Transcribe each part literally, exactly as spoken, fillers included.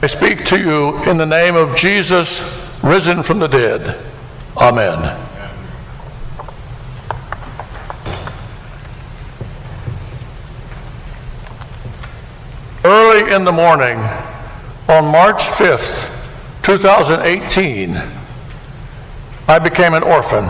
I speak to you in the name of Jesus, risen from the dead. Amen. Early in the morning, on March fifth, two thousand eighteen, I became an orphan.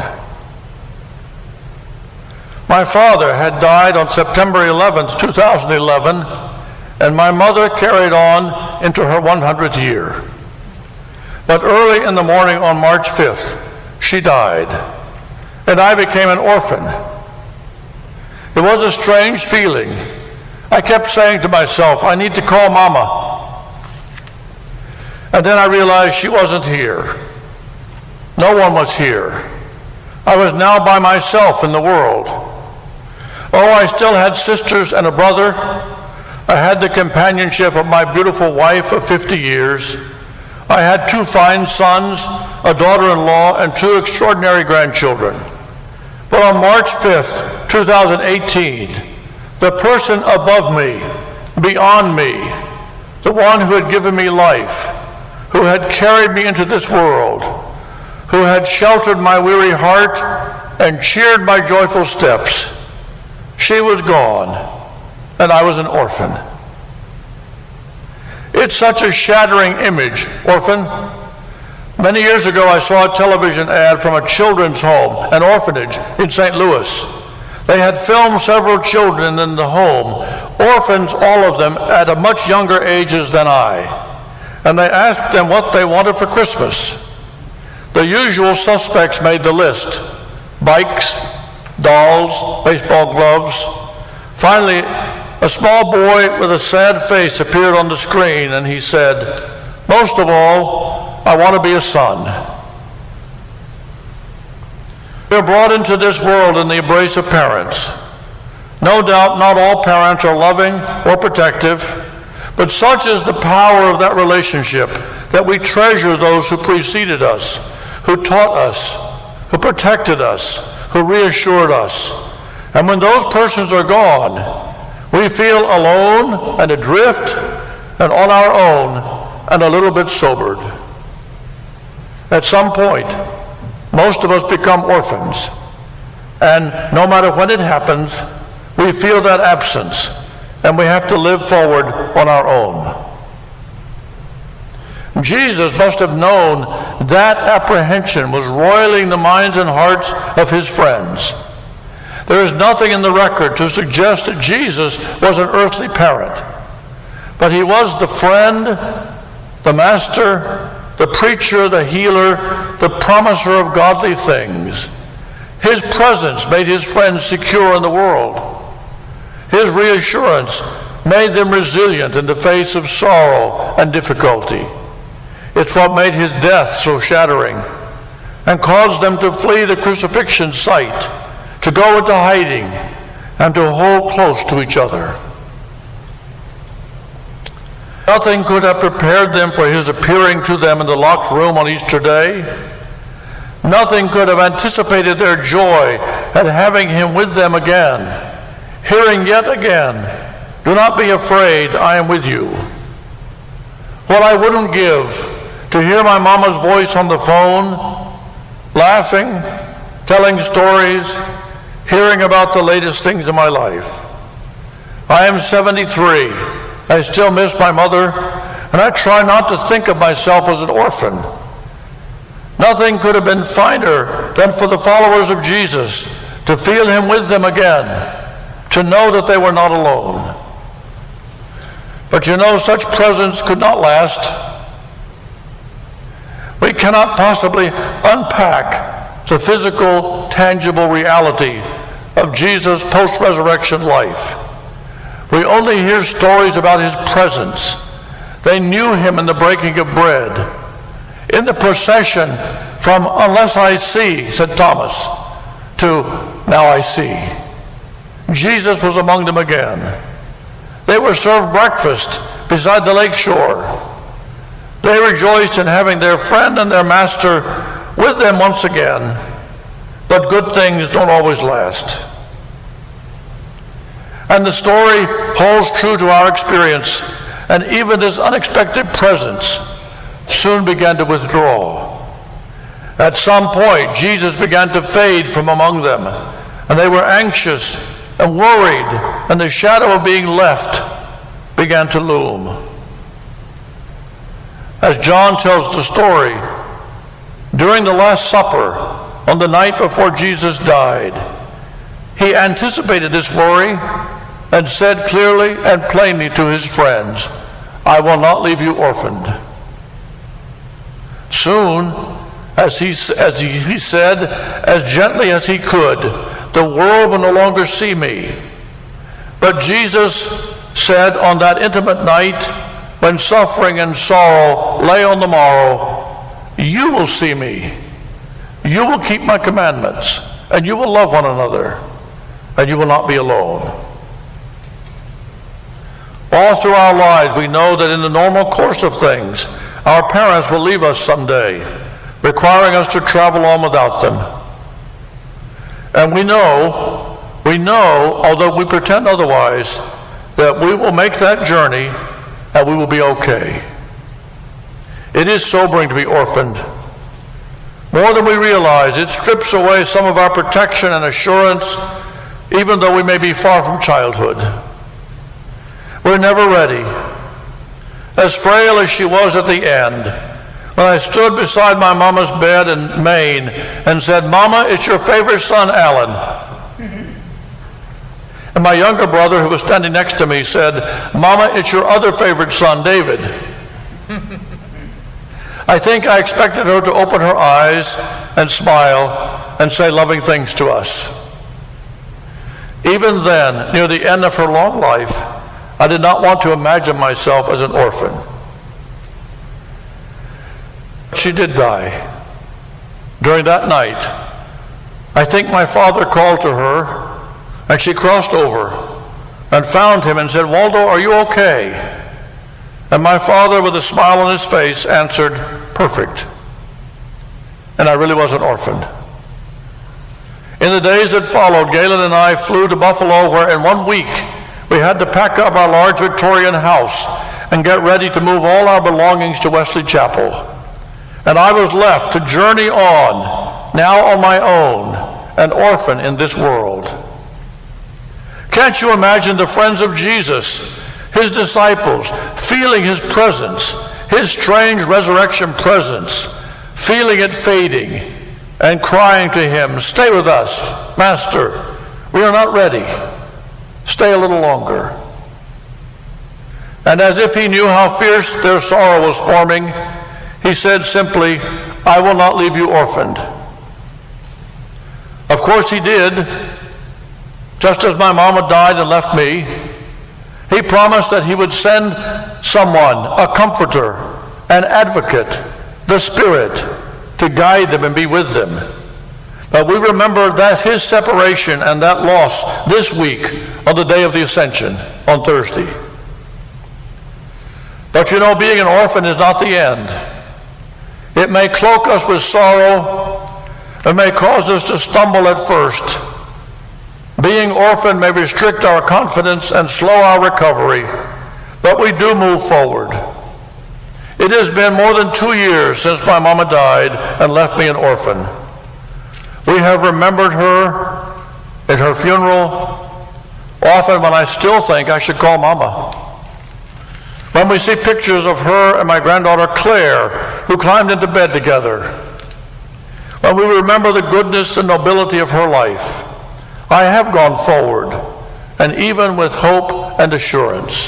My father had died on September eleventh, two thousand eleven, and my mother carried on into her one hundredth year. But early in the morning on March fifth, she died, and I became an orphan. It was a strange feeling. I kept saying to myself, I need to call Mama. And then I realized she wasn't here. No one was here. I was now by myself in the world. Oh, I still had sisters and a brother. I had the companionship of my beautiful wife of fifty years. I had two fine sons, a daughter-in-law, and two extraordinary grandchildren. But on March fifth, two thousand eighteen, the person above me, beyond me, the one who had given me life, who had carried me into this world, who had sheltered my weary heart and cheered my joyful steps, she was gone, and I was an orphan. It's such a shattering image, orphan. Many years ago, I saw a television ad from a children's home, an orphanage in Saint Louis. They had filmed several children in the home, orphans, all of them, at a much younger ages than I. And they asked them what they wanted for Christmas. The usual suspects made the list: bikes, dolls, baseball gloves. Finally, a small boy with a sad face appeared on the screen, and he said, "Most of all, I want to be a son." We're brought into this world in the embrace of parents. No doubt not all parents are loving or protective, but such is the power of that relationship that we treasure those who preceded us, who taught us, who protected us, who reassured us. And when those persons are gone, we feel alone and adrift and on our own and a little bit sobered. At some point, most of us become orphans, and no matter when it happens, we feel that absence, and we have to live forward on our own. Jesus must have known that apprehension was roiling the minds and hearts of his friends. There is nothing in the record to suggest that Jesus was an earthly parent, but he was the friend, the master, the preacher, the healer, the promiser of godly things. His presence made his friends secure in the world. His reassurance made them resilient in the face of sorrow and difficulty. It's what made his death so shattering and caused them to flee the crucifixion site, to go into hiding, and to hold close to each other. Nothing could have prepared them for his appearing to them in the locked room on Easter Day. Nothing could have anticipated their joy at having him with them again, hearing yet again, "Do not be afraid, I am with you." What I wouldn't give to hear my mama's voice on the phone, laughing, telling stories, hearing about the latest things in my life. I am seventy-three. I still miss my mother, and I try not to think of myself as an orphan. Nothing could have been finer than for the followers of Jesus to feel him with them again, to know that they were not alone. But you know, such presence could not last. We cannot possibly unpack the physical, tangible reality of Jesus' post-resurrection life. We only hear stories about his presence. They knew him in the breaking of bread, in the procession from "unless I see," said Thomas, to "now I see." Jesus was among them again. They were served breakfast beside the lake shore. They rejoiced in having their friend and their master with them once again. But good things don't always last. And the story holds true to our experience and even this unexpected presence soon began to withdraw. At some point, Jesus began to fade from among them, and they were anxious and worried, and the shadow of being left began to loom. As John tells the story, during the Last Supper, on the night before Jesus died, he anticipated this worry and said clearly and plainly to his friends, "I will not leave you orphaned." Soon, as he, as he, he said, as gently as he could, "The world will no longer see me." But Jesus said on that intimate night, when suffering and sorrow lay on the morrow, "You will see me. You will keep my commandments, and you will love one another, and you will not be alone." All through our lives, we know that in the normal course of things, our parents will leave us someday, requiring us to travel on without them. And we know, we know, although we pretend otherwise, that we will make that journey and we will be okay. It is sobering to be orphaned. More than we realize, it strips away some of our protection and assurance, even though we may be far from childhood. We're never ready. As frail as she was at the end, when I stood beside my mama's bed in Maine and said, "Mama, it's your favorite son, Alan." Mm-hmm. And my younger brother, who was standing next to me, said, "Mama, it's your other favorite son, David." I think I expected her to open her eyes and smile and say loving things to us. Even then, near the end of her long life, I did not want to imagine myself as an orphan. She did die. During that night, I think my father called to her, and she crossed over and found him and said, "Waldo, are you okay?" And my father, with a smile on his face, answered, "Perfect." And I really was an orphan. In the days that followed, Galen and I flew to Buffalo, where in one week we had to pack up our large Victorian house and get ready to move all our belongings to Wesley Chapel. And I was left to journey on, now on my own, an orphan in this world. Can't you imagine the friends of Jesus, his disciples, feeling his presence, his strange resurrection presence, feeling it fading, and crying to him, "Stay with us, Master. We are not ready. Stay a little longer." And as if he knew how fierce their sorrow was forming, he said simply, "I will not leave you orphaned." Of course he did. Just as my mama died and left me, he promised that he would send someone, a comforter, an advocate, the Spirit, to guide them and be with them. But we remember that his separation and that loss this week on the day of the Ascension, on Thursday. But you know, being an orphan is not the end. It may cloak us with sorrow. It may cause us to stumble at first. Being orphaned may restrict our confidence and slow our recovery, but we do move forward. It has been more than two years since my mama died and left me an orphan. We have remembered her at her funeral, often when I still think I should call Mama. When we see pictures of her and my granddaughter Claire, who climbed into bed together. When we remember the goodness and nobility of her life, I have gone forward, and even with hope and assurance.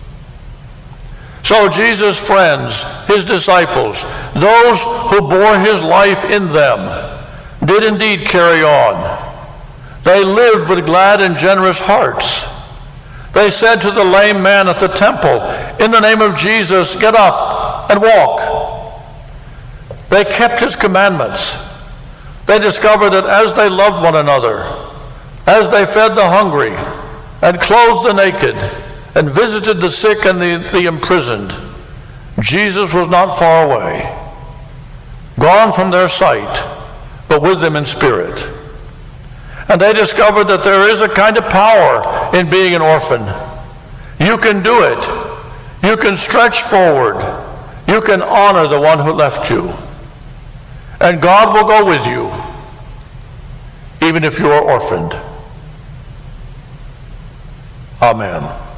So Jesus' friends, his disciples, those who bore his life in them, did indeed carry on. They lived with glad and generous hearts. They said to the lame man at the temple, "In the name of Jesus, get up and walk." They kept his commandments. They discovered that as they loved one another, as they fed the hungry and clothed the naked and visited the sick and the, the imprisoned, Jesus was not far away, gone from their sight, but with them in spirit. And they discovered that there is a kind of power in being an orphan. You can do it. You can stretch forward. You can honor the one who left you. And God will go with you, even if you are orphaned. Amen.